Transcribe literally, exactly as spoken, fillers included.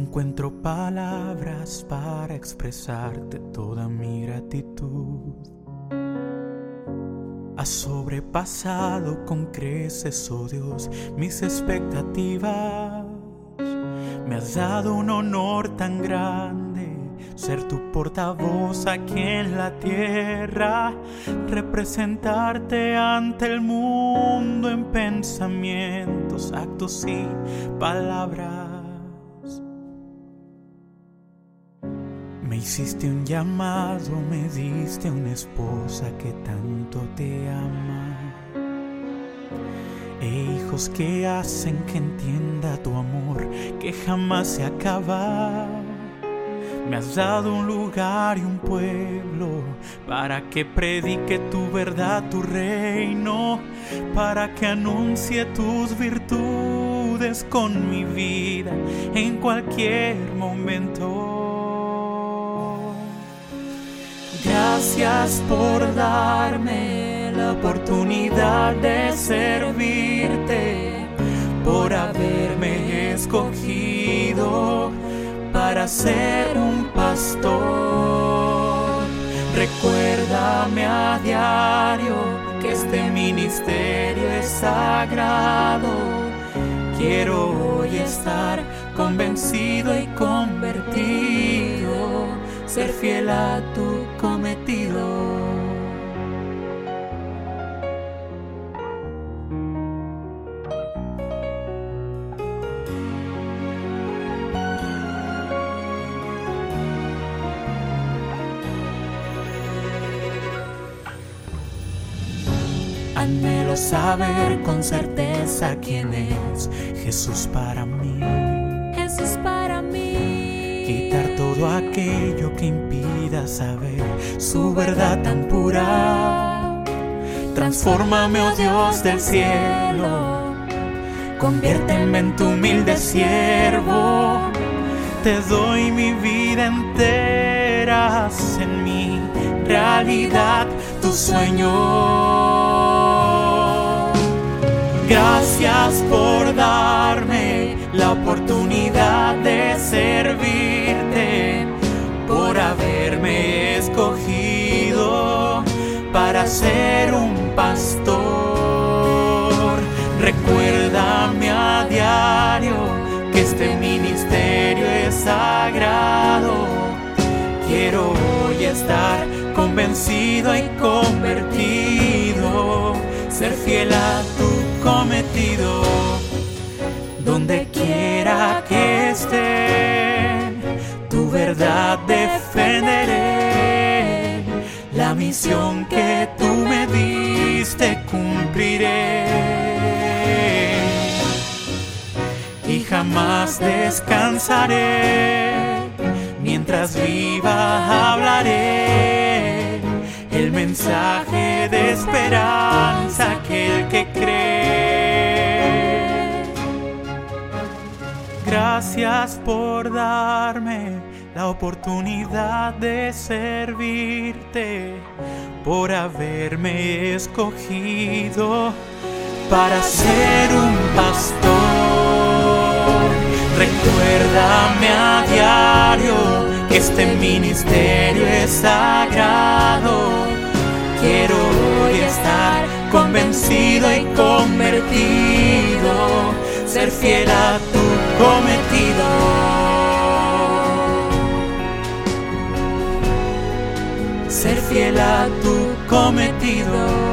encuentro palabras para expresarte toda mi gratitud. Has sobrepasado con creces, oh Dios, mis expectativas. Me has dado un honor tan grande, ser tu portavoz aquí en la tierra, representarte ante el mundo en pensamientos, actos y palabras. Me hiciste un llamado, me diste una esposa que tanto te ama, e hijos que hacen que entienda tu amor que jamás se acaba. Me has dado un lugar y un pueblo para que predique tu verdad, tu reino, para que anuncie tus virtudes con mi vida en cualquier momento. Gracias por darme la oportunidad de servirte, por haberme escogido para ser un pastor. Recuérdame a diario que este ministerio es sagrado. Quiero hoy estar convencido y convertido, ser fiel a tu cometido. Anhelo saber con certeza quién es Jesús para mí. Jesús para mí. Quitar todo aquello que impida saber su verdad tan pura. Transfórmame, oh Dios del cielo, conviérteme en tu humilde siervo. Te doy mi vida entera, haz en mi realidad tu sueño. Gracias por darme la oportunidad de servirte, por haberme escogido para ser un pastor. Recuérdame a diario que este ministerio es sagrado. Quiero hoy estar convencido y convertido, ser fiel a tu cometido. Donde quiera que esté, tu verdad defenderé. La misión que tú me diste cumpliré, y jamás descansaré. Mientras viva hablaré el mensaje de esperanza a aquel que cree. Gracias por darme la oportunidad de servirte, por haberme escogido para ser un pastor. Recuérdame a diario que este ministerio es sagrado. Quiero hoy estar convencido y convertido, ser fiel a tu cometido. Ser fiel a tu cometido.